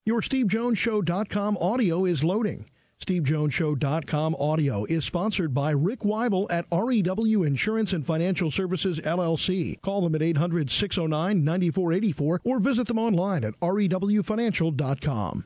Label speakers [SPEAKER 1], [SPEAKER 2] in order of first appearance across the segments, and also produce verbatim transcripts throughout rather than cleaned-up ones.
[SPEAKER 1] Your Steve Jones Show dot com audio is loading. Steve Jones Show dot com audio is sponsored by Rick Weibel at R E W Insurance and Financial Services, L L C. Call them at eight hundred, six oh nine, nine four eight four or visit them online at R E W financial dot com.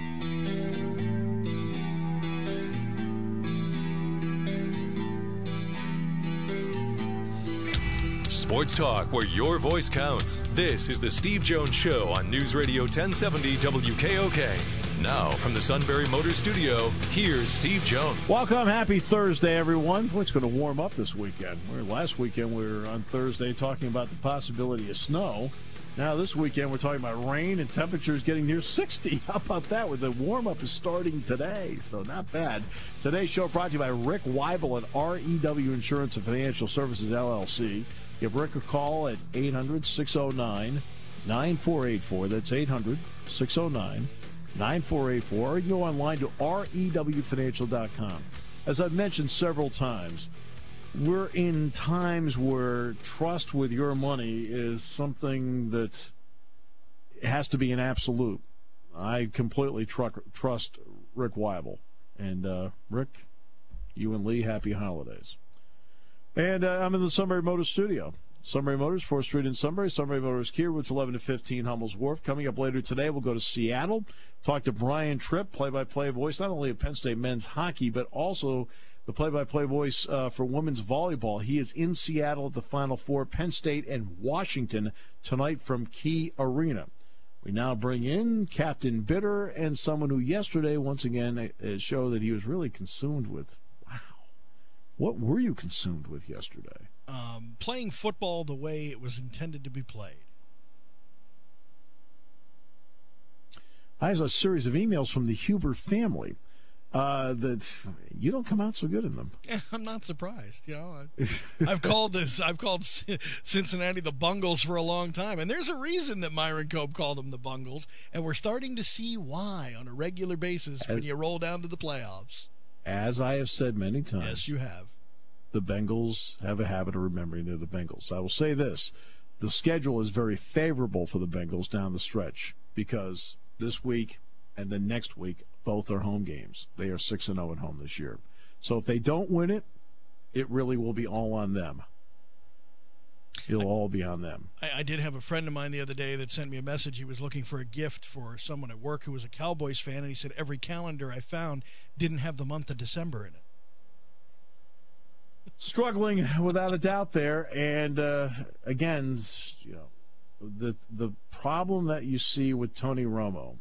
[SPEAKER 2] Sports talk where your voice counts. This is the Steve Jones Show on News Radio ten seventy W K O K. Now, from the Sunbury Motors Studio, here's Steve Jones.
[SPEAKER 3] Welcome. Happy Thursday, everyone. Boy, it's going to warm up this weekend. Where last weekend we were on Thursday talking about the possibility of snow. Now this weekend we're talking about rain and temperatures getting near sixty. How about that? With the warm-up is starting today, so not bad. Today's show brought to you by Rick Weibel at R E W Insurance and Financial Services, L L C. Give Rick a call at eight hundred, six oh nine, nine four eight four. That's eight hundred, six oh nine, nine four eight four. Or you can go online to R E W financial dot com. As I've mentioned several times, we're in times where trust with your money is something that has to be an absolute. I completely tru- trust Rick Weibel. And, uh, Rick, you and Lee, happy holidays. And uh, I'm in the Sunbury Motors studio. Sunbury Motors, fourth Street in Sunbury. Sunbury Motors, Kia, routes eleven to fifteen, Hummel's Wharf. Coming up later today, we'll go to Seattle, talk to Brian Tripp, play-by-play voice, not only of Penn State men's hockey, but also the play-by-play voice uh, for women's volleyball. He is in Seattle at the Final Four, Penn State and Washington tonight from Key Arena. We now bring in Captain Bitter and someone who yesterday, once again, uh, showed that he was really consumed with. Wow. What were you consumed with yesterday?
[SPEAKER 4] Um, playing football the way it was intended to be played.
[SPEAKER 3] I have a series of emails from the Huber family uh, that you don't come out so good in them.
[SPEAKER 4] I'm not surprised. You know, I, I've called this. I've called Cincinnati the Bungles for a long time, and there's a reason that Myron Cope called them the Bungles, and we're starting to see why on a regular basis as, when you roll down to the playoffs.
[SPEAKER 3] As I have said many times,
[SPEAKER 4] yes, you have.
[SPEAKER 3] The Bengals have a habit of remembering they're the Bengals. I will say this. The schedule is very favorable for the Bengals down the stretch because this week and then next week, both are home games. They are six and oh at home this year. So if they don't win it, it really will be all on them. It'll I, all be on them.
[SPEAKER 4] I, I did have a friend of mine the other day that sent me a message. He was looking for a gift for someone at work who was a Cowboys fan, and he said every calendar I found didn't have the month of December in it.
[SPEAKER 3] Struggling without a doubt there, and uh, again, you know, the the problem that you see with Tony Romo.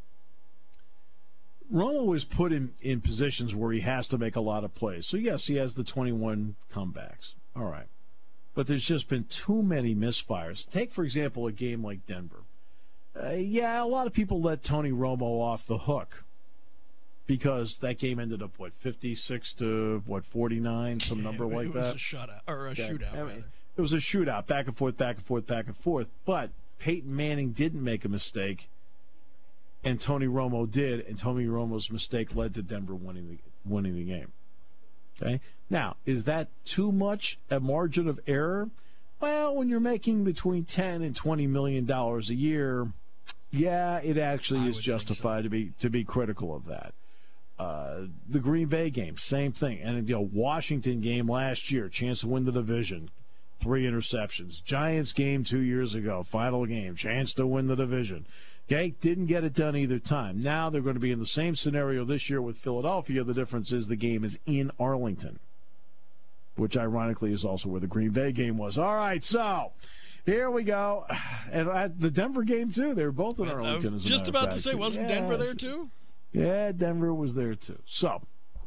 [SPEAKER 3] Romo was put in, in positions where he has to make a lot of plays. So yes, he has the twenty-one comebacks. All right, but there's just been too many misfires. Take for example a game like Denver. Uh, yeah, a lot of people let Tony Romo off the hook. Because that game ended up, what, fifty-six to, what, forty-nine, some
[SPEAKER 4] yeah,
[SPEAKER 3] number like
[SPEAKER 4] that? It was
[SPEAKER 3] that?
[SPEAKER 4] a shutout, or a
[SPEAKER 3] yeah,
[SPEAKER 4] shootout,
[SPEAKER 3] I mean,
[SPEAKER 4] rather.
[SPEAKER 3] It was a shootout, back and forth, back and forth, back and forth. But Peyton Manning didn't make a mistake, and Tony Romo did, and Tony Romo's mistake led to Denver winning the, winning the game. Okay? Now, is that too much a margin of error? Well, when you're making between ten and twenty million dollars a year, yeah, it actually
[SPEAKER 4] I
[SPEAKER 3] is justified
[SPEAKER 4] so.
[SPEAKER 3] to be to be critical of that. Uh, the Green Bay game, same thing. And, you know, Washington game last year, chance to win the division, three interceptions. Giants game two years ago, final game, chance to win the division. Okay, didn't get it done either time. Now they're going to be in the same scenario this year with Philadelphia. The difference is the game is in Arlington, which ironically is also where the Green Bay game was. All right, so here we go. And at the Denver game, too, they were both in Arlington.
[SPEAKER 4] I was
[SPEAKER 3] as a
[SPEAKER 4] just about to say, wasn't
[SPEAKER 3] yeah,
[SPEAKER 4] Denver there, too?
[SPEAKER 3] Yeah, Denver was there too. So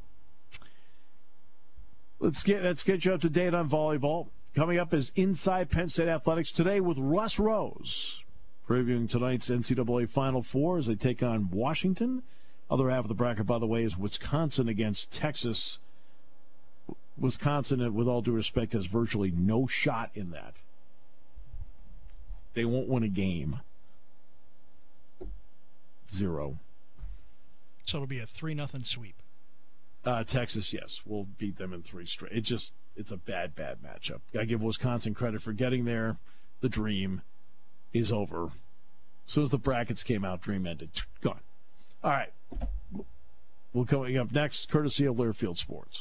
[SPEAKER 3] let's get let's get you up to date on volleyball. Coming up is Inside Penn State Athletics today with Russ Rose, previewing tonight's N C double A Final Four as they take on Washington. Other half of the bracket, by the way, is Wisconsin against Texas. Wisconsin, with all due respect, has virtually no shot in that. They won't win a game. Zero.
[SPEAKER 4] So it'll be a three nothing sweep.
[SPEAKER 3] Uh, Texas, yes, will beat them in three straight. It just, it's a bad, bad matchup. I give Wisconsin credit for getting there. The dream is over. As soon as the brackets came out, dream ended. Gone. All right. We'll coming up next, courtesy of Learfield Sports.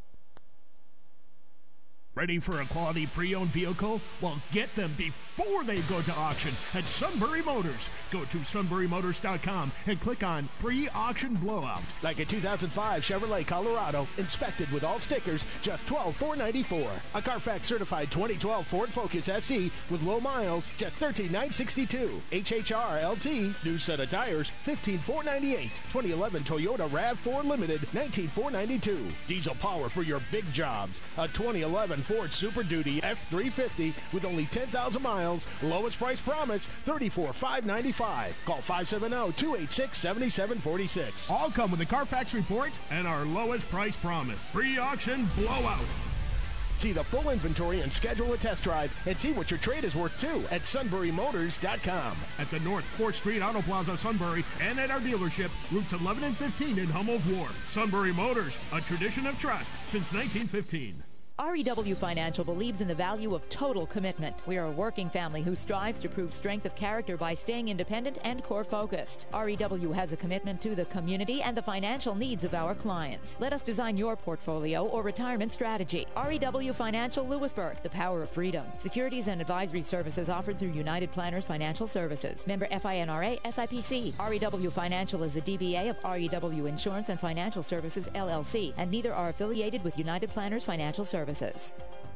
[SPEAKER 5] Ready for a quality pre-owned vehicle? Well, get them before they go to auction at Sunbury Motors. Go to sunbury motors dot com and click on pre-auction blowout.
[SPEAKER 6] Like a two thousand five Chevrolet Colorado, inspected with all stickers, just twelve thousand four hundred ninety-four dollars. A Carfax certified twenty twelve Ford Focus S E with low miles, just thirteen thousand nine hundred sixty-two dollars. H H R L T, new set of tires, fifteen thousand four hundred ninety-eight dollars. twenty eleven Toyota RAV four Limited, nineteen thousand four hundred ninety-two dollars. Diesel power for your big jobs. A twenty eleven Ford Super Duty F three fifty with only ten thousand miles. Lowest price promise, thirty-four thousand five hundred ninety-five dollars. Call five seven zero, two eight six, seven seven four six.
[SPEAKER 5] All come with a Carfax report and our lowest price promise. Pre-auction blowout.
[SPEAKER 6] See the full inventory and schedule a test drive and see what your trade is worth too at sunbury motors dot com.
[SPEAKER 5] At the North fourth Street Auto Plaza, Sunbury, and at our dealership, routes eleven and fifteen in Hummel's Wharf. Sunbury Motors, a tradition of trust since nineteen fifteen.
[SPEAKER 7] R E W Financial believes in the value of total commitment. We are a working family who strives to prove strength of character by staying independent and core-focused. R E W has a commitment to the community and the financial needs of our clients. Let us design your portfolio or retirement strategy. R E W Financial Lewisburg, the power of freedom. Securities and advisory services offered through United Planners Financial Services. Member F I N R A, S I P C. R E W Financial is a D B A of R E W Insurance and Financial Services, L L C, and neither are affiliated with United Planners Financial Services. Services.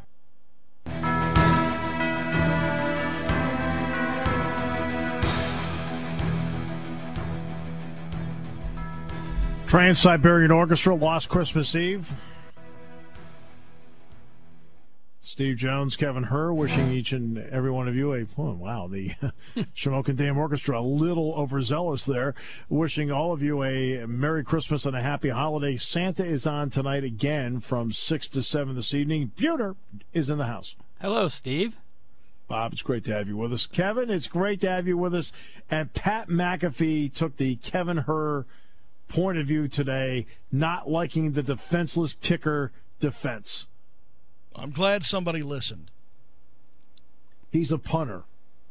[SPEAKER 3] Trans-Siberian Orchestra lost Christmas Eve. Steve Jones, Kevin Herr, wishing each and every one of you a, oh, wow, the Shamokin Dam Orchestra, a little overzealous there. Wishing all of you a Merry Christmas and a Happy Holiday. Santa is on tonight again from six to seven this evening. Buter is in the house.
[SPEAKER 8] Hello, Steve.
[SPEAKER 3] Bob, it's great to have you with us. Kevin, it's great to have you with us. And Pat McAfee took the Kevin Herr point of view today, not liking the defenseless kicker defense.
[SPEAKER 4] I'm glad somebody listened.
[SPEAKER 3] He's a punter.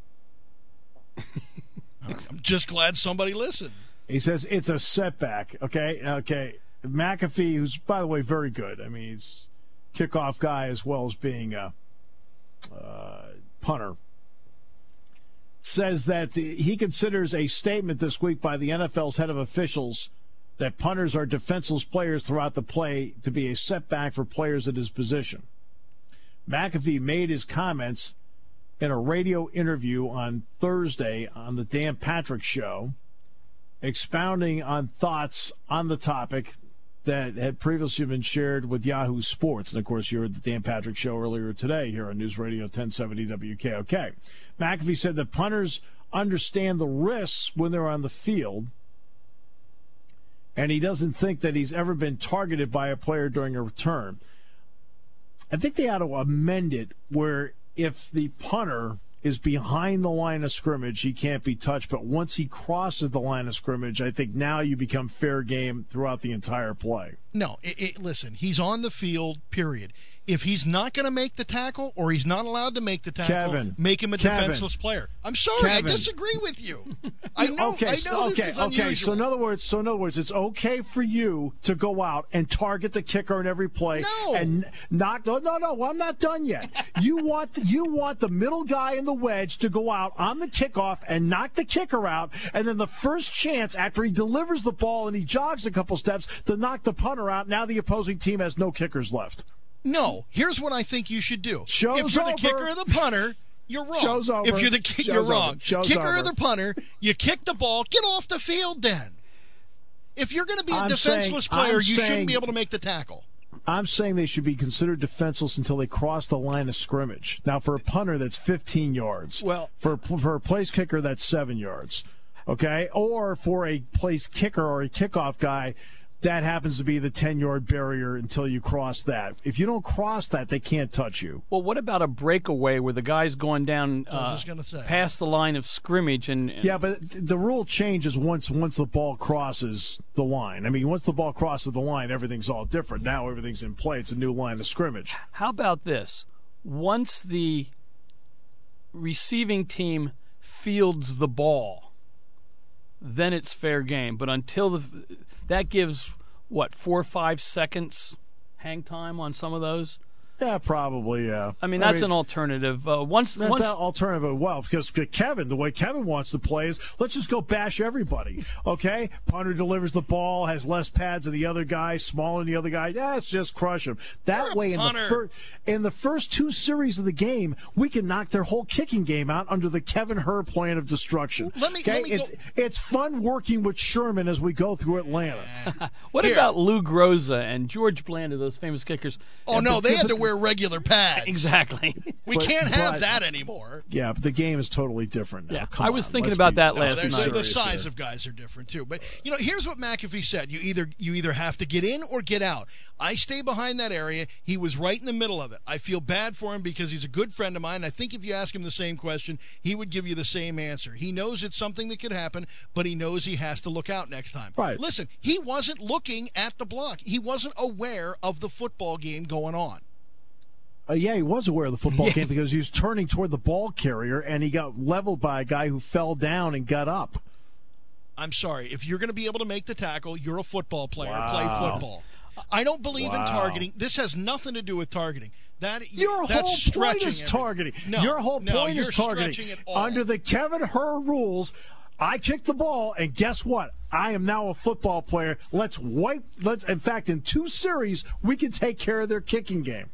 [SPEAKER 4] I'm just glad somebody listened.
[SPEAKER 3] He says it's a setback. Okay, okay. McAfee, who's, by the way, very good. I mean, he's a kickoff guy as well as being a uh, punter, says that the, he considers a statement this week by the N F L's head of officials that punters are defenseless players throughout the play to be a setback for players at his position. McAfee made his comments in a radio interview on Thursday on the Dan Patrick Show, expounding on thoughts on the topic that had previously been shared with Yahoo Sports. And, of course, you heard the Dan Patrick Show earlier today here on News Radio ten seventy W K O K. McAfee said that punters understand the risks when they're on the field, and he doesn't think that he's ever been targeted by a player during a return. I think they ought to amend it where if the punter is behind the line of scrimmage, he can't be touched. But once he crosses the line of scrimmage, I think now you become fair game throughout the entire play.
[SPEAKER 4] No, it, it, listen, he's on the field, period. If he's not going to make the tackle or he's not allowed to make the tackle,
[SPEAKER 3] Kevin,
[SPEAKER 4] make him a
[SPEAKER 3] Kevin,
[SPEAKER 4] defenseless player. I'm sorry,
[SPEAKER 3] Kevin.
[SPEAKER 4] I disagree with you. I know,
[SPEAKER 3] okay,
[SPEAKER 4] I know
[SPEAKER 3] okay,
[SPEAKER 4] this is unusual.
[SPEAKER 3] Okay, so in other words, so in other words, it's okay for you to go out and target the kicker in every play
[SPEAKER 4] no.
[SPEAKER 3] and knock. No, no, no. Well, I'm not done yet. you want you want the middle guy in the wedge to go out on the kickoff and knock the kicker out, and then the first chance after he delivers the ball and he jogs a couple steps to knock the punter out. Now the opposing team has no kickers left.
[SPEAKER 4] No, here's what I think you should do.
[SPEAKER 3] Show's
[SPEAKER 4] if you're the
[SPEAKER 3] over.
[SPEAKER 4] kicker or the punter, you're wrong.
[SPEAKER 3] Show's over.
[SPEAKER 4] If you're the kicker, you're wrong.
[SPEAKER 3] Show's
[SPEAKER 4] kicker
[SPEAKER 3] over.
[SPEAKER 4] or the punter, you kick the ball, get off the field then. If you're going to be a
[SPEAKER 3] I'm
[SPEAKER 4] defenseless
[SPEAKER 3] saying,
[SPEAKER 4] player,
[SPEAKER 3] I'm
[SPEAKER 4] you
[SPEAKER 3] saying,
[SPEAKER 4] shouldn't be able to make the tackle.
[SPEAKER 3] I'm saying they should be considered defenseless until they cross the line of scrimmage. Now, for a punter, that's fifteen yards.
[SPEAKER 8] Well,
[SPEAKER 3] for for a place kicker, that's seven yards. Okay, or for a place kicker or a kickoff guy, that happens to be the ten-yard barrier until you cross that. If you don't cross that, they can't touch you.
[SPEAKER 8] Well, what about a breakaway where the guy's going down
[SPEAKER 4] I was
[SPEAKER 8] uh,
[SPEAKER 4] just gonna say.
[SPEAKER 8] past the line of scrimmage? and, and
[SPEAKER 3] Yeah, but the rule changes once once the ball crosses the line. I mean, once the ball crosses the line, everything's all different. Now everything's in play. It's a new line of scrimmage.
[SPEAKER 8] How about this? Once the receiving team fields the ball, then it's fair game. But until the that gives what four or five seconds hang time on some of those.
[SPEAKER 3] Yeah, probably, yeah.
[SPEAKER 8] I mean, that's
[SPEAKER 3] I mean,
[SPEAKER 8] an alternative. Uh, once,
[SPEAKER 3] that's
[SPEAKER 8] once,
[SPEAKER 3] an alternative. Well, because Kevin, the way Kevin wants to play is, let's just go bash everybody, okay? Punter delivers the ball, has less pads than the other guy, smaller than the other guy. Yeah, let's just crush him. That way, in the, fir- in the first two series of the game, we can knock their whole kicking game out under the Kevin Herr plan of destruction.
[SPEAKER 4] Let me,
[SPEAKER 3] okay?
[SPEAKER 4] let me
[SPEAKER 3] it's,
[SPEAKER 4] go.
[SPEAKER 3] it's fun working with Sherman as we go through Atlanta.
[SPEAKER 8] what
[SPEAKER 4] Here.
[SPEAKER 8] about Lou Groza and George Blanda, those famous kickers?
[SPEAKER 4] Oh,
[SPEAKER 8] Yeah,
[SPEAKER 4] no,
[SPEAKER 8] but-
[SPEAKER 4] they had
[SPEAKER 8] but-
[SPEAKER 4] to wear regular pads.
[SPEAKER 8] Exactly.
[SPEAKER 4] We
[SPEAKER 3] But-
[SPEAKER 4] can't have
[SPEAKER 3] but-
[SPEAKER 4] that anymore.
[SPEAKER 3] Yeah, but the game is totally different now.
[SPEAKER 8] Yeah,
[SPEAKER 3] Come
[SPEAKER 8] I was
[SPEAKER 3] on,
[SPEAKER 8] thinking
[SPEAKER 3] let's
[SPEAKER 8] about
[SPEAKER 3] be-
[SPEAKER 8] that
[SPEAKER 4] No,
[SPEAKER 8] last
[SPEAKER 4] they're-
[SPEAKER 8] night.
[SPEAKER 4] they're- the
[SPEAKER 3] serious
[SPEAKER 4] size
[SPEAKER 3] here.
[SPEAKER 4] of guys are different too. But you know, here's what McAfee said: you either you either have to get in or get out. I stay behind that area. He was right in the middle of it. I feel bad for him because he's a good friend of mine. I think if you ask him the same question, he would give you the same answer. He knows it's something that could happen, but he knows he has to look out next time.
[SPEAKER 3] Right.
[SPEAKER 4] Listen, he wasn't looking at the block. He wasn't aware of the football game going on.
[SPEAKER 3] Uh, yeah, he was aware of the football game because he was turning toward the ball carrier and he got leveled by a guy who fell down and got up.
[SPEAKER 4] I'm sorry. If you're going to be able to make the tackle, you're a football player.
[SPEAKER 3] Wow.
[SPEAKER 4] Play football. I don't believe
[SPEAKER 3] Wow.
[SPEAKER 4] in targeting. This has nothing to do with targeting. That
[SPEAKER 3] Your
[SPEAKER 4] that's
[SPEAKER 3] whole
[SPEAKER 4] stretching
[SPEAKER 3] point is
[SPEAKER 4] everything.
[SPEAKER 3] targeting.
[SPEAKER 4] No,
[SPEAKER 3] Your whole
[SPEAKER 4] no,
[SPEAKER 3] point
[SPEAKER 4] you're
[SPEAKER 3] is targeting.
[SPEAKER 4] stretching it all.
[SPEAKER 3] Under the Kevin Herr rules, I kicked the ball, and guess what? I am now a football player. Let's wipe. Let's. In fact, in two series, we can take care of their kicking game.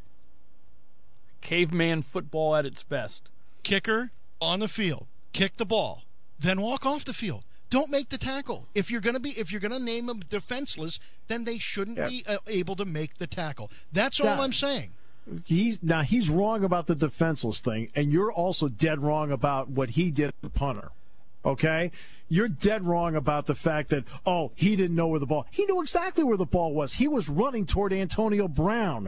[SPEAKER 8] Caveman football at its best.
[SPEAKER 4] Kicker on the field, kick the ball, then walk off the field. Don't make the tackle. If you're going to be, if you're going to name them defenseless, then they shouldn't
[SPEAKER 3] Yeah.
[SPEAKER 4] be uh, able to make the tackle. That's all
[SPEAKER 3] That-
[SPEAKER 4] I'm saying.
[SPEAKER 3] He's now he's wrong about the defenseless thing, and you're also dead wrong about what he did at the punter. Okay? You're dead wrong about the fact that, oh, he didn't know where the ball. He knew exactly where the ball was. He was running toward Antonio Brown.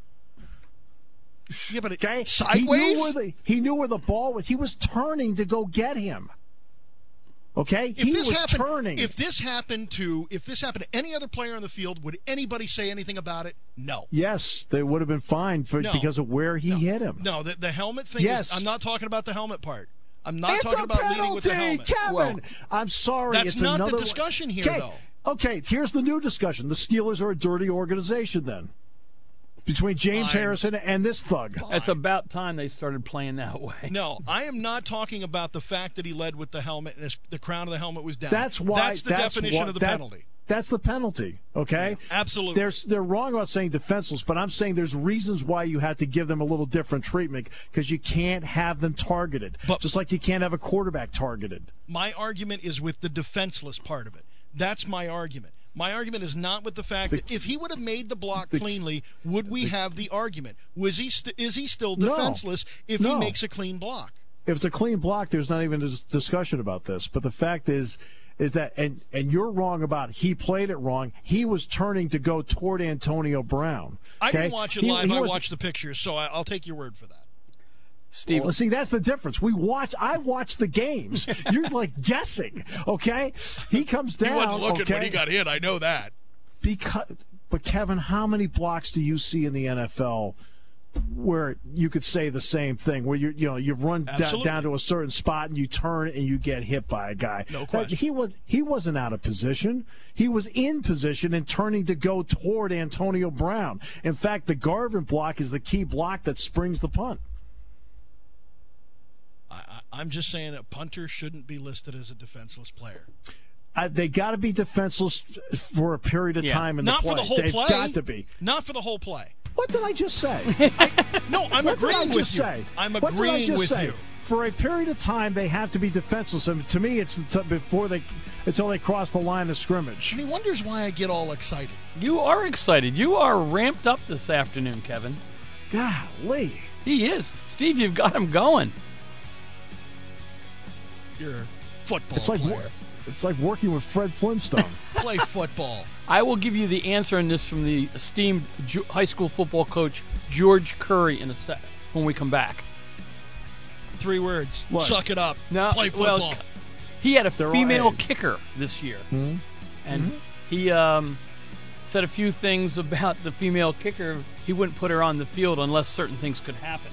[SPEAKER 4] Yeah, but it,
[SPEAKER 3] Okay?
[SPEAKER 4] sideways.
[SPEAKER 3] He knew, where the, he knew where the ball was. He was turning to go get him. Okay?
[SPEAKER 4] If
[SPEAKER 3] he
[SPEAKER 4] this
[SPEAKER 3] was
[SPEAKER 4] happened,
[SPEAKER 3] turning.
[SPEAKER 4] if this happened to if this happened to any other player on the field, would anybody say anything about it? No.
[SPEAKER 3] Yes, they would have been fine for,
[SPEAKER 4] No.
[SPEAKER 3] because of where he
[SPEAKER 4] no.
[SPEAKER 3] hit him.
[SPEAKER 4] No, the, the helmet thing
[SPEAKER 3] Yes.
[SPEAKER 4] is, I'm not talking about the helmet part. I'm not
[SPEAKER 3] It's
[SPEAKER 4] talking
[SPEAKER 3] a
[SPEAKER 4] about
[SPEAKER 3] penalty,
[SPEAKER 4] leading with the helmet.
[SPEAKER 3] Kevin.
[SPEAKER 8] Well,
[SPEAKER 3] I'm sorry.
[SPEAKER 4] That's
[SPEAKER 3] it's
[SPEAKER 4] not the
[SPEAKER 3] another
[SPEAKER 4] discussion here,
[SPEAKER 3] okay.
[SPEAKER 4] though.
[SPEAKER 3] Okay, here's the new discussion. The Steelers are a dirty organization then. Between James
[SPEAKER 4] Fine.
[SPEAKER 3] Harrison and this thug.
[SPEAKER 8] It's about time they started playing that way.
[SPEAKER 4] No, I am not talking about the fact that he led with the helmet and his, the crown of the helmet was down.
[SPEAKER 3] That's why.
[SPEAKER 4] That's the
[SPEAKER 3] that's
[SPEAKER 4] definition
[SPEAKER 3] why-
[SPEAKER 4] of the
[SPEAKER 3] that-
[SPEAKER 4] penalty.
[SPEAKER 3] That's the penalty, okay?
[SPEAKER 4] Absolutely.
[SPEAKER 3] They're, they're wrong about saying defenseless, but I'm saying there's reasons why you have to give them a little different treatment because you can't have them targeted.
[SPEAKER 4] But-
[SPEAKER 3] just like you can't have a quarterback targeted.
[SPEAKER 4] My argument is with the defenseless part of it. That's my argument. My argument is not with the fact
[SPEAKER 3] The-
[SPEAKER 4] that if he would have made the block
[SPEAKER 3] the-
[SPEAKER 4] cleanly, would we have the argument? Was he st- is he still
[SPEAKER 3] No.
[SPEAKER 4] defenseless if
[SPEAKER 3] No.
[SPEAKER 4] he makes a clean block?
[SPEAKER 3] If it's a clean block, there's not even a dis- discussion about this. But the fact is, is that, and, and you're wrong about he played it wrong. He was turning to go toward Antonio Brown.
[SPEAKER 4] I
[SPEAKER 3] okay?
[SPEAKER 4] didn't watch it
[SPEAKER 3] He-
[SPEAKER 4] live.
[SPEAKER 3] he
[SPEAKER 4] I
[SPEAKER 3] was-
[SPEAKER 4] watched the pictures, so I, I'll take your word for that.
[SPEAKER 8] Steve,
[SPEAKER 3] Well, see, that's the difference. We watch. I watch the games. You're like guessing. Okay, he comes down.
[SPEAKER 4] He wasn't looking
[SPEAKER 3] okay?
[SPEAKER 4] when he got hit. I know that.
[SPEAKER 3] Because, but Kevin, how many blocks do you see in the N F L where you could say the same thing? Where you you know you run da-
[SPEAKER 4] Absolutely.
[SPEAKER 3] down to a certain spot and you turn and you get hit by a guy.
[SPEAKER 4] No
[SPEAKER 3] That-
[SPEAKER 4] question.
[SPEAKER 3] he was he wasn't out of position. He was in position and turning to go toward Antonio Brown. In fact, the Garvin block is the key block that springs the punt.
[SPEAKER 4] I, I, I'm just saying a punter shouldn't be listed as a defenseless player.
[SPEAKER 3] I, they got to be defenseless for a period of
[SPEAKER 8] Yeah.
[SPEAKER 3] time in
[SPEAKER 4] Not
[SPEAKER 3] the play.
[SPEAKER 4] for the whole
[SPEAKER 3] They've
[SPEAKER 4] play.
[SPEAKER 3] got to be.
[SPEAKER 4] Not for the whole play.
[SPEAKER 3] What did I just say?
[SPEAKER 4] No, I'm
[SPEAKER 3] What did I
[SPEAKER 4] agreeing with
[SPEAKER 3] just
[SPEAKER 4] you.
[SPEAKER 3] say?
[SPEAKER 4] I'm
[SPEAKER 3] What did I
[SPEAKER 4] agreeing
[SPEAKER 3] just
[SPEAKER 4] with
[SPEAKER 3] say?
[SPEAKER 4] you.
[SPEAKER 3] For a period of time, they have to be defenseless. And to me, it's t- before they, until they cross the line of scrimmage.
[SPEAKER 4] And he wonders why I get all excited.
[SPEAKER 8] you are excited. You are ramped up this afternoon, Kevin.
[SPEAKER 3] Golly.
[SPEAKER 8] He is. Steve, you've got him going.
[SPEAKER 4] You're a football
[SPEAKER 3] It's like
[SPEAKER 4] player.
[SPEAKER 3] wor- it's like working with Fred Flintstone.
[SPEAKER 4] Play football.
[SPEAKER 8] I will give you the answer on this from the esteemed ju- high school football coach George Curry in a sec when we come back.
[SPEAKER 4] Three words.
[SPEAKER 3] What?
[SPEAKER 4] Suck it up.
[SPEAKER 8] No,
[SPEAKER 4] Play
[SPEAKER 8] well,
[SPEAKER 4] football.
[SPEAKER 8] He had a
[SPEAKER 3] They're all
[SPEAKER 8] female
[SPEAKER 3] A.
[SPEAKER 8] kicker this year,
[SPEAKER 3] Mhm.
[SPEAKER 8] and he um, said a few things about the female kicker. He wouldn't put her on the field unless certain things could happen.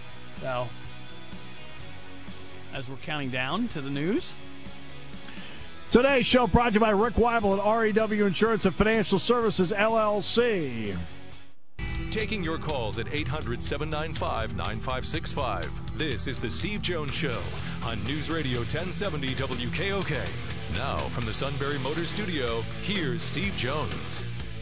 [SPEAKER 8] So, as we're counting down to the news,
[SPEAKER 3] Today's show brought to you by Rick Weibel at R E W Insurance and Financial Services, L L C.
[SPEAKER 2] Taking your calls at eight hundred, seven nine five, nine five six five. This is The Steve Jones Show on News Radio ten seventy W K O K. Now, from the Sunbury Motors Studio, here's Steve Jones.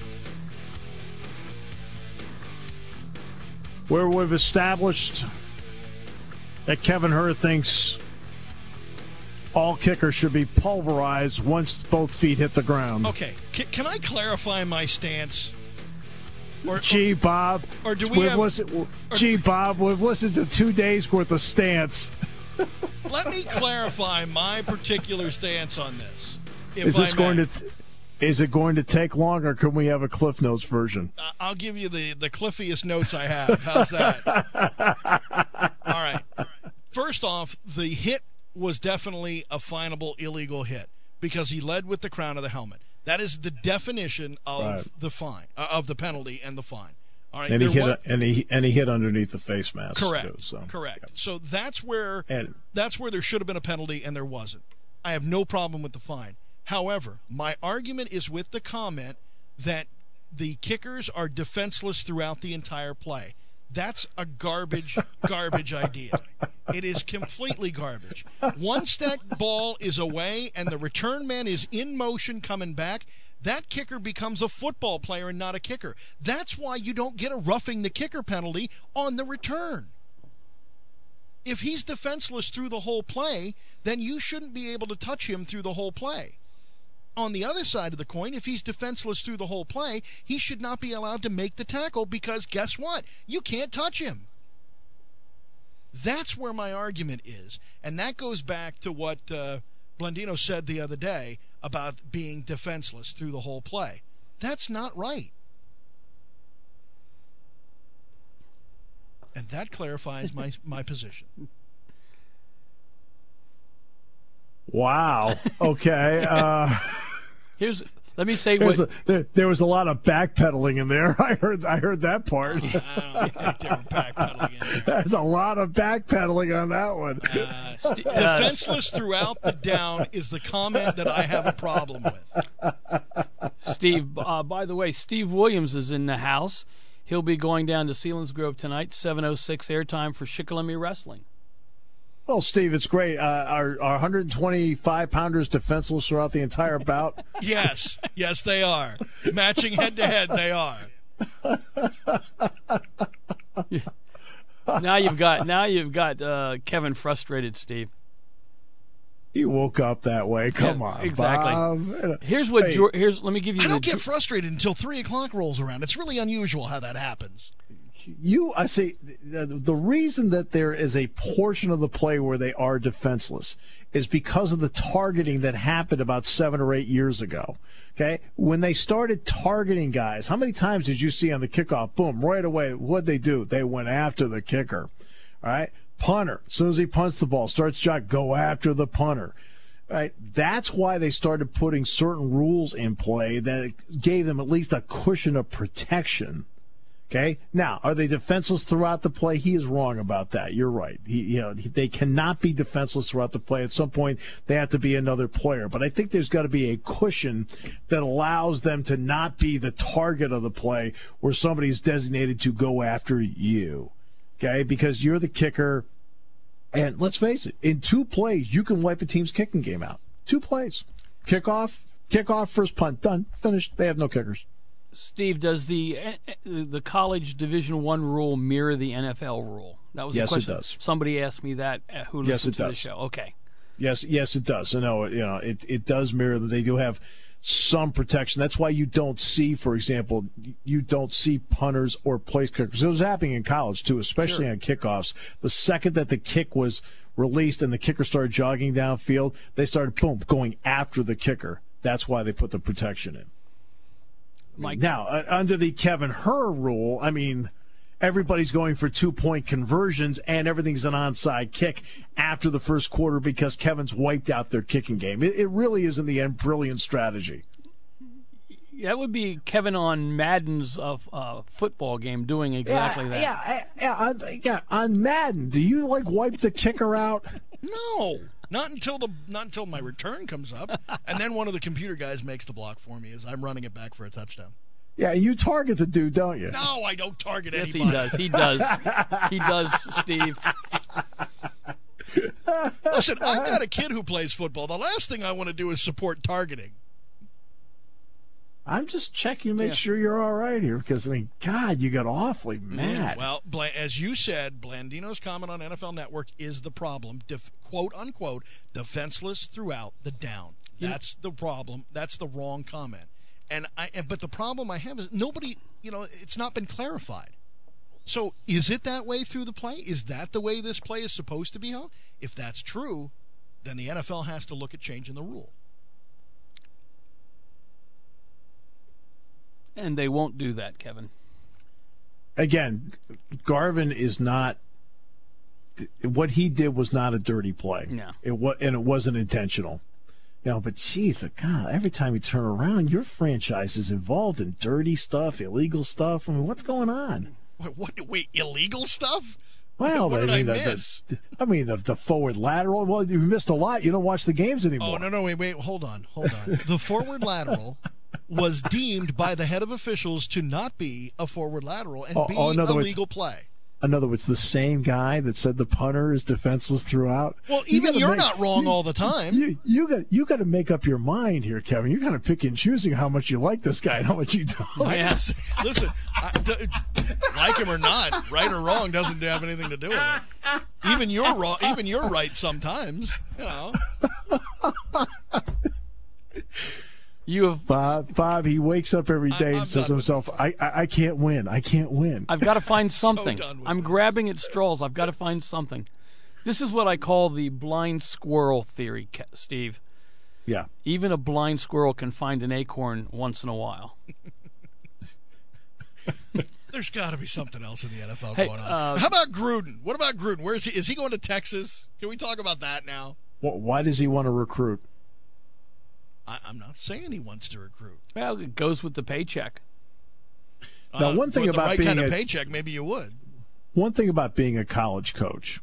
[SPEAKER 3] Where we've established that Kevin Herr thinks all kickers should be pulverized once both feet hit the ground.
[SPEAKER 4] Okay, can, can I clarify my stance? Or,
[SPEAKER 3] Gee, Bob.
[SPEAKER 4] Or do we
[SPEAKER 3] we've
[SPEAKER 4] have,
[SPEAKER 3] listened, or, Gee, Bob, we've listened to two days' worth of stance.
[SPEAKER 4] Let me clarify my particular stance on this. If
[SPEAKER 3] Is this
[SPEAKER 4] I
[SPEAKER 3] going
[SPEAKER 4] may.
[SPEAKER 3] to? T- is it going to take long, or can we have a Cliff Notes version?
[SPEAKER 4] Uh, I'll give you the the cliffiest notes I have. How's that? All right. First off, the hit was definitely a finable illegal hit because he led with the crown of the helmet. That is the definition of
[SPEAKER 3] right.
[SPEAKER 4] the fine, uh, of the penalty and the fine. All right,
[SPEAKER 3] and he hit
[SPEAKER 4] was,
[SPEAKER 3] and he and he hit underneath the face mask.
[SPEAKER 4] Correct.
[SPEAKER 3] Too, so.
[SPEAKER 4] Correct.
[SPEAKER 3] Yep.
[SPEAKER 4] So that's where
[SPEAKER 3] and,
[SPEAKER 4] that's where there should have been a penalty and there wasn't. I have no problem with the fine. However, my argument is with the comment that the kickers are defenseless throughout the entire play. That's a garbage, garbage idea. It is completely garbage. Once that ball is away and the return man is in motion coming back, that kicker becomes a football player and not a kicker. That's why you don't get a roughing the kicker penalty on the return. If he's defenseless through the whole play, then you shouldn't be able to touch him through the whole play. On the other side of the coin, if he's defenseless through the whole play, he should not be allowed to make the tackle because guess what? You can't touch him. That's where my argument is. And that goes back to what uh, Blandino said the other day about being defenseless through the whole play. That's not right. And that clarifies my, my position.
[SPEAKER 3] Wow. Okay. Uh,
[SPEAKER 8] Here's let me say
[SPEAKER 3] what,
[SPEAKER 8] what
[SPEAKER 3] a, there, there was a lot of backpedaling in there. I heard. I heard that part.
[SPEAKER 4] I don't think they were backpedaling in there.
[SPEAKER 3] There's a lot of backpedaling on that one.
[SPEAKER 4] Uh, st- defenseless throughout the down is the comment that I have a problem with.
[SPEAKER 8] Steve. Uh, by the way, Steve Williams is in the house. He'll be going down to Selinsgrove tonight. seven oh six airtime for Shikellamy Wrestling.
[SPEAKER 3] Well, Steve, it's great. Uh, our, our one twenty-five pounders defenseless throughout the entire bout?
[SPEAKER 4] Yes. Yes, they are. Matching head-to-head, they are.
[SPEAKER 8] Now you've got now you've got uh, Kevin frustrated, Steve.
[SPEAKER 3] He woke up that way. Come
[SPEAKER 8] Yeah,
[SPEAKER 3] on,
[SPEAKER 8] exactly.
[SPEAKER 3] Bob.
[SPEAKER 8] Here's what.
[SPEAKER 3] Hey.
[SPEAKER 8] George, here's let me give you.
[SPEAKER 4] I don't
[SPEAKER 8] the,
[SPEAKER 4] get frustrated until three o'clock rolls around. It's really unusual how that happens.
[SPEAKER 3] You, I say, the, the reason that there is a portion of the play where they are defenseless is because of the targeting that happened about seven or eight years ago. Okay, when they started targeting guys, how many times did you see on the kickoff? Boom, right away. What'd they do? They went after the kicker. All right, punter. As soon as he punts the ball, starts shot, go after the punter. Right, that's why they started putting certain rules in play that gave them at least a cushion of protection. Okay. Now, are they defenseless throughout the play? He is wrong about that. You're right. He, you know, they cannot be defenseless throughout the play. At some point, they have to be another player. But I think there's got to be a cushion that allows them to not be the target of the play where somebody's designated to go after you. Okay, because you're the kicker. And let's face it, in two plays, you can wipe a team's kicking game out. Two plays. Kickoff, kickoff, first punt, done, finished. They have no kickers.
[SPEAKER 8] Steve, does the the college Division One rule mirror the N F L rule? That was
[SPEAKER 3] yes,
[SPEAKER 8] a question.
[SPEAKER 3] It does.
[SPEAKER 8] Somebody asked me that. Uh, who
[SPEAKER 3] yes,
[SPEAKER 8] listened
[SPEAKER 3] it
[SPEAKER 8] to
[SPEAKER 3] does.
[SPEAKER 8] the show? Okay.
[SPEAKER 3] Yes, yes, it does. So no, you know, it it does mirror that they do have some protection. That's why you don't see, for example, you don't see punters or place kickers. It was happening in college too, especially
[SPEAKER 8] sure.
[SPEAKER 3] on kickoffs. The second that the kick was released and the kicker started jogging downfield, they started boom going after the kicker. That's why they put the protection in.
[SPEAKER 8] Mike.
[SPEAKER 3] Now, uh, under the Kevin Herr rule, I mean, everybody's going for two-point conversions, and everything's an onside kick after the first quarter because Kevin's wiped out their kicking game. It, it really is, in the end, brilliant strategy.
[SPEAKER 8] That would be Kevin on Madden's uh, uh, football game doing exactly
[SPEAKER 3] yeah,
[SPEAKER 8] that.
[SPEAKER 3] Yeah, yeah, on, yeah. On Madden, do you, like, wipe the kicker out?
[SPEAKER 4] No. Not until the not until my return comes up, and then one of the computer guys makes the block for me as I'm running it back for a touchdown.
[SPEAKER 3] Yeah, you target the dude, don't you?
[SPEAKER 4] No, I don't target
[SPEAKER 8] yes,
[SPEAKER 4] anybody.
[SPEAKER 8] Yes, he does. He does. He does, Steve.
[SPEAKER 4] Listen, I've got a kid who plays football. The last thing I want to do is support targeting.
[SPEAKER 3] I'm just checking to make
[SPEAKER 8] yeah.
[SPEAKER 3] sure you're all right here because, I mean, God, you got awfully mad.
[SPEAKER 4] Well, as you said, Blandino's comment on N F L Network is the problem. Def, quote, unquote, defenseless throughout the down. That's the problem. That's the wrong comment. And I, But the problem I have is nobody, you know, it's not been clarified. So is it that way through the play? Is that the way this play is supposed to be held? If that's true, then the N F L has to look at changing the rule.
[SPEAKER 8] And they won't do that, Kevin.
[SPEAKER 3] Again, Garvin is not – what he did was not a dirty play.
[SPEAKER 8] No.
[SPEAKER 3] It was, and it wasn't intentional. You know, but geez, God, every time you turn around, your franchise is involved in dirty stuff, illegal stuff. I mean, what's going on?
[SPEAKER 4] Wait, what, wait illegal stuff?
[SPEAKER 3] Well,
[SPEAKER 4] what did
[SPEAKER 3] I mean,
[SPEAKER 4] I
[SPEAKER 3] the,
[SPEAKER 4] miss?
[SPEAKER 3] The, I mean, the, the forward lateral. Well, you missed a lot. You don't watch the games anymore.
[SPEAKER 4] Oh, no, no, wait, wait, hold on, hold on. The forward lateral was deemed by the head of officials to not be a forward lateral and
[SPEAKER 3] oh,
[SPEAKER 4] be
[SPEAKER 3] oh,
[SPEAKER 4] a
[SPEAKER 3] words,
[SPEAKER 4] legal play.
[SPEAKER 3] In other words, the same guy that said the punter is defenseless throughout.
[SPEAKER 4] Well, even
[SPEAKER 3] you
[SPEAKER 4] you're
[SPEAKER 3] make,
[SPEAKER 4] not wrong
[SPEAKER 3] you,
[SPEAKER 4] all the time.
[SPEAKER 3] You, you got you got to make up your mind here, Kevin. You're kind of picking and choosing how much you like this guy and how much you don't.
[SPEAKER 4] I didn't say, listen, I, d- like him or not, right or wrong doesn't have anything to do with it. Even you're wrong. Even you're right sometimes. You know.
[SPEAKER 8] You have
[SPEAKER 3] Bob. Bob. He wakes up every day
[SPEAKER 4] I,
[SPEAKER 3] and says to himself, I, "I I can't win. I can't win."
[SPEAKER 8] I've got to find something.
[SPEAKER 4] so
[SPEAKER 8] I'm
[SPEAKER 4] this.
[SPEAKER 8] grabbing at straws. I've got to find something. This is what I call the blind squirrel theory, Steve.
[SPEAKER 3] Yeah.
[SPEAKER 8] Even a blind squirrel can find an acorn once in a while.
[SPEAKER 4] There's got to be something else in the N F L
[SPEAKER 8] Hey,
[SPEAKER 4] going on.
[SPEAKER 8] uh,
[SPEAKER 4] How about Gruden? What about Gruden? Where is he? Is he going to Texas? Can we talk about that now?
[SPEAKER 3] Well, why does he want to recruit?
[SPEAKER 4] I, I'm not saying he wants to recruit.
[SPEAKER 8] Well, it goes with the paycheck.
[SPEAKER 3] Now,
[SPEAKER 4] uh,
[SPEAKER 3] one thing
[SPEAKER 4] with
[SPEAKER 3] about
[SPEAKER 4] the right
[SPEAKER 3] being
[SPEAKER 4] kind of
[SPEAKER 3] a-
[SPEAKER 4] paycheck, maybe you would.
[SPEAKER 3] One thing about being a college coach,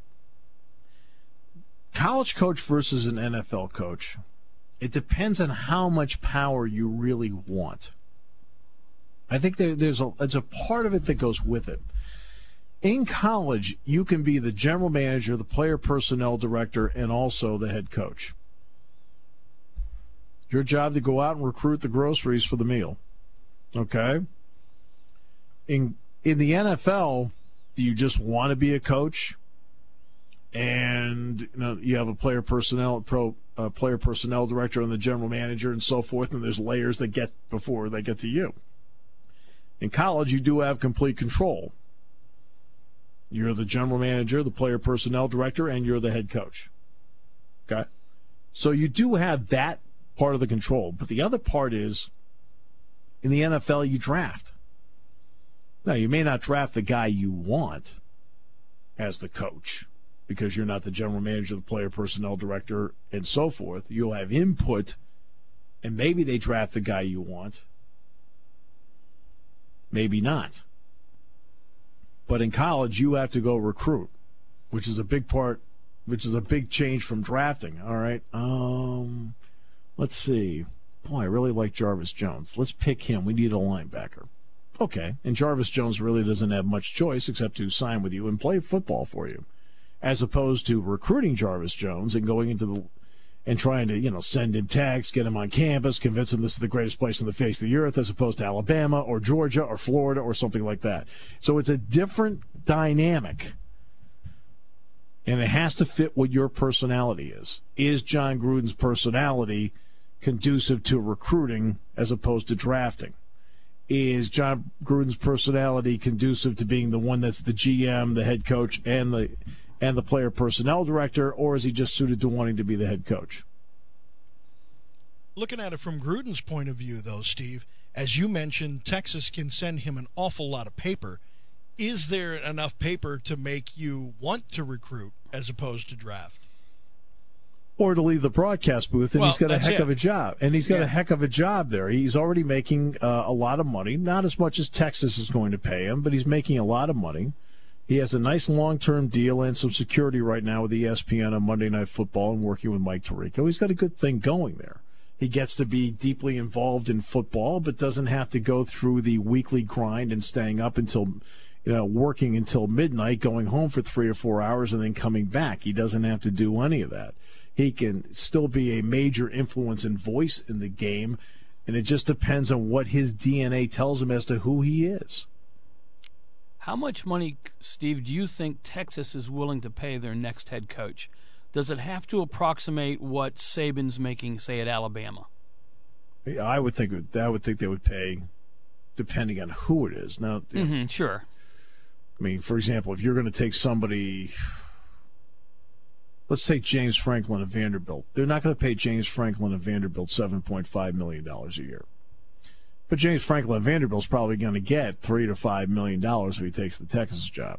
[SPEAKER 3] college coach versus an N F L coach, it depends on how much power you really want. I think there, there's a there's a part of it that goes with it. In college, you can be the general manager, the player personnel director, and also the head coach. Your job to go out and recruit the groceries for the meal. Okay? In in the N F L, do you just want to be a coach? And you know you have a player personnel pro uh, player personnel director and the general manager and so forth, and there's layers that get before they get to you. In college, you do have complete control. You're the general manager, the player personnel director, and you're the head coach. Okay? So you do have that part of the control. But the other part is, in the N F L, you draft. Now, you may not draft the guy you want as the coach because you're not the general manager, the player personnel director, and so forth. You'll have input, and maybe they draft the guy you want. Maybe not. But in college, you have to go recruit, which is a big part, which is a big change from drafting. All right. Um, let's see. Boy, I really like Jarvis Jones. Let's pick him. We need a linebacker. Okay. And Jarvis Jones really doesn't have much choice except to sign with you and play football for you, as opposed to recruiting Jarvis Jones and going into the and trying to, you know, send him texts, get him on campus, convince him this is the greatest place on the face of the earth, as opposed to Alabama or Georgia or Florida or something like that. So it's a different dynamic, and it has to fit what your personality is. Is John Gruden's personality conducive to recruiting as opposed to drafting? Is John Gruden's personality conducive to being the one that's the G M, the head coach, and the and the player personnel director, or is he just suited to wanting to be the head coach?
[SPEAKER 4] Looking at it from Gruden's point of view, though, Steve, as you mentioned, Texas can send him an awful lot of paper. Is there enough paper to make you want to recruit as opposed to draft?
[SPEAKER 3] Or to leave the broadcast booth, and
[SPEAKER 4] well,
[SPEAKER 3] he's got a heck
[SPEAKER 4] it.
[SPEAKER 3] of a job. And he's got
[SPEAKER 8] yeah.
[SPEAKER 3] a heck of a job there. He's already making uh, a lot of money, not as much as Texas is going to pay him, but he's making a lot of money. He has a nice long-term deal and some security right now with E S P N on Monday Night Football and working with Mike Tirico. He's got a good thing going there. He gets to be deeply involved in football, but doesn't have to go through the weekly grind and staying up until, you know, working until midnight, going home for three or four hours, and then coming back. He doesn't have to do any of that. He can still be a major influence and voice in the game, and it just depends on what his D N A tells him as to who he is.
[SPEAKER 8] How much money, Steve, do you think Texas is willing to pay their next head coach? Does it have to approximate what Saban's making, say, at Alabama?
[SPEAKER 3] I would think it, I would think they would pay, depending on who it is. Now,
[SPEAKER 8] mm-hmm, sure.
[SPEAKER 3] I mean, for example, if you're going to take somebody, let's take James Franklin of Vanderbilt. They're not going to pay James Franklin of Vanderbilt seven point five million dollars a year. But James Franklin of Vanderbilt's probably going to get three to five million dollars if he takes the Texas job.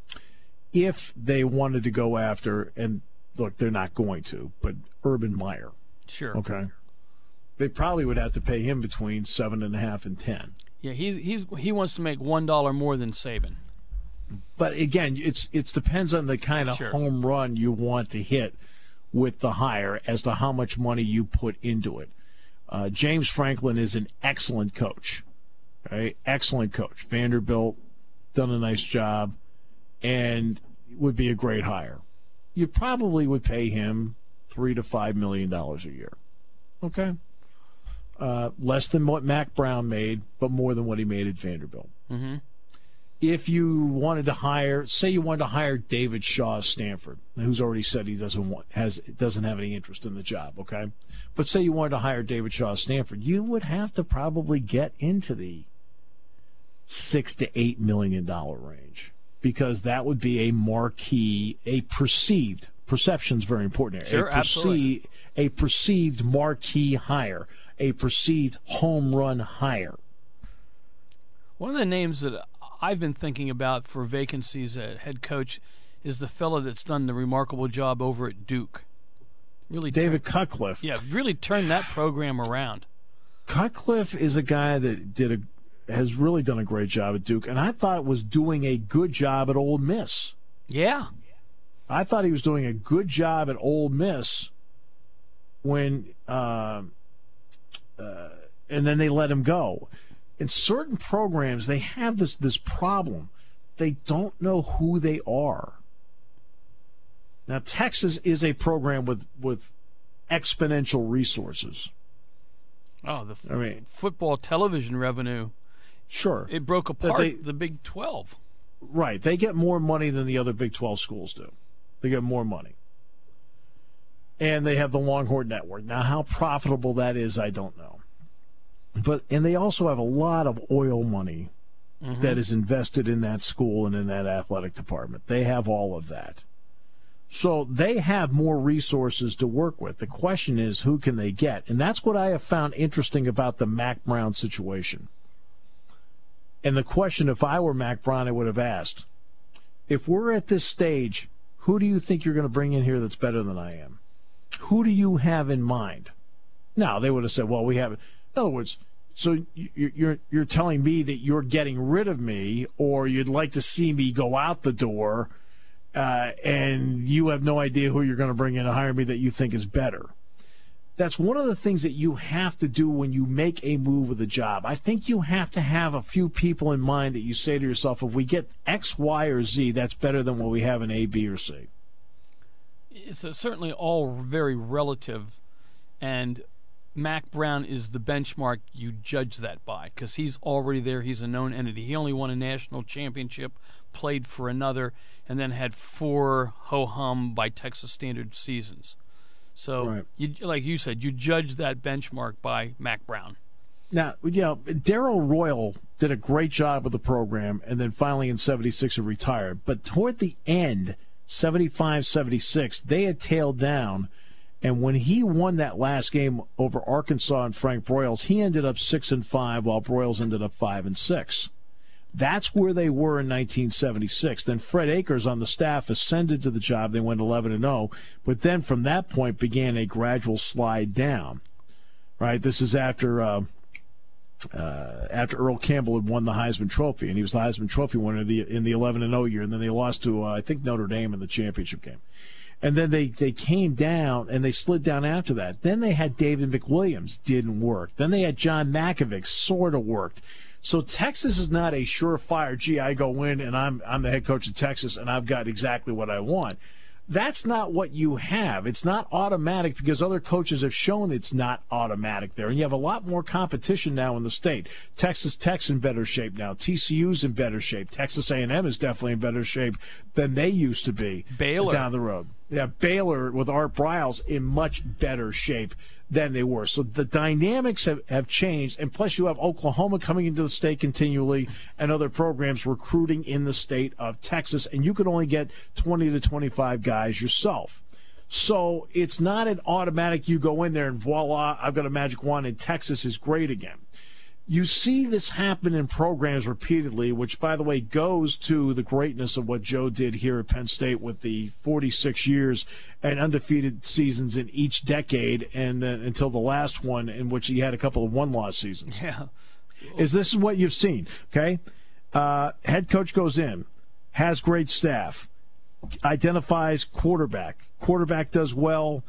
[SPEAKER 3] If they wanted to go after, and look, they're not going to, but Urban Meyer.
[SPEAKER 8] Sure.
[SPEAKER 3] Okay. They probably would have to pay him between seven and a half and ten.
[SPEAKER 8] Yeah, he's he's he wants to make one dollar more than Saban.
[SPEAKER 3] But again, it's it depends on the kind of
[SPEAKER 8] sure.
[SPEAKER 3] home run you want to hit with the hire as to how much money you put into it. Uh, James Franklin is an excellent coach, right? Excellent coach. Vanderbilt done a nice job, and would be a great hire. You probably would pay him three to five million dollars a year. Okay, uh, less than what Mac Brown made, but more than what he made at Vanderbilt.
[SPEAKER 8] Mm-hmm.
[SPEAKER 3] If you wanted to hire, say you wanted to hire David Shaw of Stanford, who's already said he doesn't want has doesn't have any interest in the job, okay? But say you wanted to hire David Shaw of Stanford, you would have to probably get into the six to eight million dollar range, because that would be a marquee, a perceived perception's very important here.
[SPEAKER 8] Sure,
[SPEAKER 3] a perceived,
[SPEAKER 8] absolutely.
[SPEAKER 3] A perceived marquee hire, a perceived home run hire.
[SPEAKER 8] One of the names that I've been thinking about for vacancies at head coach is the fellow that's done the remarkable job over at Duke. Really,
[SPEAKER 3] David
[SPEAKER 8] turn,
[SPEAKER 3] Cutcliffe.
[SPEAKER 8] Yeah, really turned that program around.
[SPEAKER 3] Cutcliffe is a guy that did a has really done a great job at Duke, and I thought was doing a good job at Ole Miss.
[SPEAKER 8] Yeah,
[SPEAKER 3] I thought he was doing a good job at Ole Miss when, uh, uh, and then they let him go. In certain programs, they have this this problem. They don't know who they are. Now, Texas is a program with, with exponential resources.
[SPEAKER 8] Oh, the f-
[SPEAKER 3] I mean,
[SPEAKER 8] football television revenue.
[SPEAKER 3] Sure.
[SPEAKER 8] It broke apart
[SPEAKER 3] they,
[SPEAKER 8] the Big twelve.
[SPEAKER 3] Right. They get more money than the other Big twelve schools do. They get more money. And they have the Longhorn Network. Now, how profitable that is, I don't know. But and they also have a lot of oil money mm-hmm. that is invested in that school and in that athletic department. They have all of that. So they have more resources to work with. The question is, who can they get? And that's what I have found interesting about the Mac Brown situation. And the question, if I were Mac Brown, I would have asked, if we're at this stage, who do you think you're going to bring in here that's better than I am? Who do you have in mind? Now, they would have said, well, we have... In other words, so you're you're telling me that you're getting rid of me, or you'd like to see me go out the door, uh, and you have no idea who you're going to bring in to hire me that you think is better. That's one of the things that you have to do when you make a move with a job. I think you have to have a few people in mind that you say to yourself, if we get X, Y, or Z, that's better than what we have in A, B, or C.
[SPEAKER 8] It's a, certainly all very relative, and Mac Brown is the benchmark you judge that by, because he's already there. He's a known entity. He only won a national championship, played for another, and then had four ho-hum by Texas standard seasons. So,
[SPEAKER 3] right.
[SPEAKER 8] you, like you said, you judge that benchmark by Mac Brown.
[SPEAKER 3] Now, you know, Darrell Royal did a great job with the program, and then finally in seventy-six he retired. But toward the end, seventy-five seventy-six, they had tailed down. And when he won that last game over Arkansas and Frank Broyles, he ended up six and five, while Broyles ended up five and six. That's where they were in nineteen seventy-six. Then Fred Akers on the staff ascended to the job. They went eleven and oh. But then from that point began a gradual slide down. Right? This is after uh, uh, after Earl Campbell had won the Heisman Trophy, and he was the Heisman Trophy winner in the, in the eleven and oh year, and then they lost to, uh, I think, Notre Dame in the championship game. And then they, they came down, and they slid down after that. Then they had David McWilliams, didn't work. Then they had John Mackovic, sort of worked. So Texas is not a surefire, gee, I go in, and I'm I'm the head coach of Texas, and I've got exactly what I want. That's not what you have. It's not automatic because other coaches have shown it's not automatic there. And you have a lot more competition now in the state. Texas Tech's in better shape now. T C U's in better shape. Texas A and M is definitely in better shape than they used to be.
[SPEAKER 8] Baylor.
[SPEAKER 3] Down the road. Yeah, Baylor with Art Briles in much better shape than they were. So the dynamics have, have changed. And plus you have Oklahoma coming into the state continually and other programs recruiting in the state of Texas. And you can only get twenty to twenty-five guys yourself. So it's not an automatic you go in there and voila, I've got a magic wand and Texas is great again. You see this happen in programs repeatedly, which, by the way, goes to the greatness of what Joe did here at Penn State with the forty-six years and undefeated seasons in each decade, and then until the last one in which he had a couple of one-loss seasons.
[SPEAKER 8] Yeah.
[SPEAKER 3] Is this is what you've seen, okay? Uh, head coach goes in, has great staff, identifies quarterback. Quarterback does well,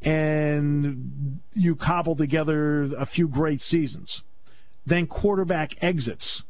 [SPEAKER 3] and you cobble together a few great seasons. Then quarterback exits.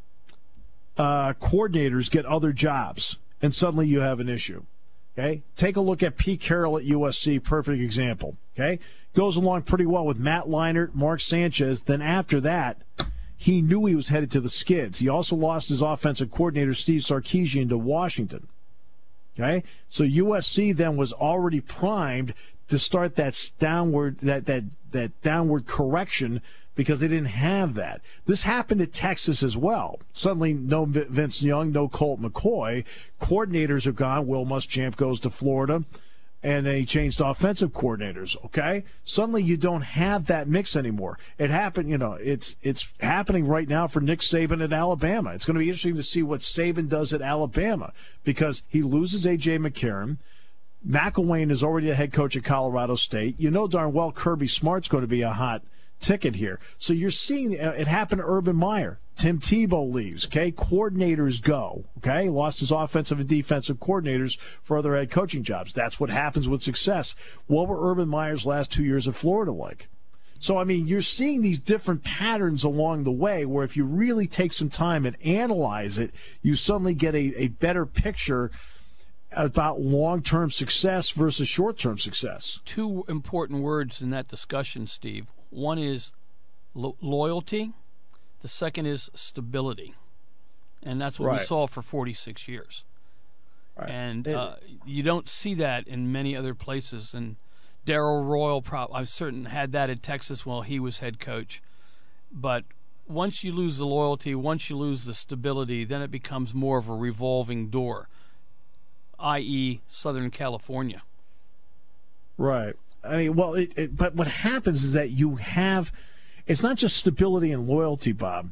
[SPEAKER 3] Uh, coordinators get other jobs, and suddenly you have an issue. Okay, take a look at Pete Carroll at U S C, perfect example. Okay, goes along pretty well with Matt Leinart, Mark Sanchez. Then after that, he knew he was headed to the skids. He also lost his offensive coordinator, Steve Sarkisian, to Washington. Okay, so U S C then was already primed to start that downward that that that downward correction, because they didn't have that. This happened at Texas as well. Suddenly, no Vince Young, no Colt McCoy. Coordinators are gone. Will Muschamp goes to Florida, and they changed offensive coordinators, okay? Suddenly, you don't have that mix anymore. It happened, you know, it's it's happening right now for Nick Saban at Alabama. It's going to be interesting to see what Saban does at Alabama, because he loses A J. McCarron. McElwain is already the head coach at Colorado State. You know darn well Kirby Smart's going to be a hot ticket here. So you're seeing uh, it happen to Urban Meyer. Tim Tebow leaves, okay? Coordinators go, okay? Lost his offensive and defensive coordinators for other head coaching jobs. That's what happens with success. What were Urban Meyer's last two years at Florida like? So, I mean, you're seeing these different patterns along the way where if you really take some time and analyze it, you suddenly get a, a better picture about long-term success versus short-term success.
[SPEAKER 8] Two important words in that discussion, Steve. One is lo- loyalty. The second is stability. And that's what
[SPEAKER 3] right.
[SPEAKER 8] we saw for forty-six years.
[SPEAKER 3] Right.
[SPEAKER 8] And
[SPEAKER 3] it,
[SPEAKER 8] uh, you don't see that in many other places. And Darryl Royal, pro- I've certainly had that at Texas while he was head coach. But once you lose the loyalty, once you lose the stability, then it becomes more of a revolving door, that is. Southern California.
[SPEAKER 3] Right. I mean, well, it, it, but what happens is that you have, it's not just stability and loyalty, Bob.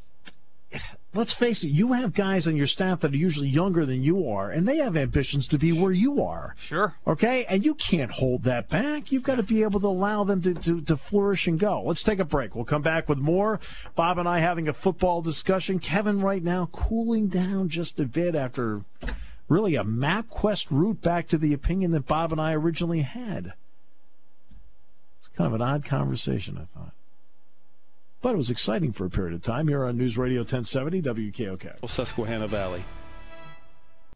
[SPEAKER 3] Let's face it, you have guys on your staff that are usually younger than you are, and they have ambitions to be where you are.
[SPEAKER 8] Sure.
[SPEAKER 3] Okay? And you can't hold that back. You've got to be able to allow them to, to, to flourish and go. Let's take a break. We'll come back with more. Bob and I having a football discussion. Kevin right now cooling down just a bit after really a MapQuest route back to the opinion that Bob and I originally had. It's kind of an odd conversation, I thought. But it was exciting for a period of time here on News Radio ten seventy W K O K.
[SPEAKER 9] Susquehanna Valley.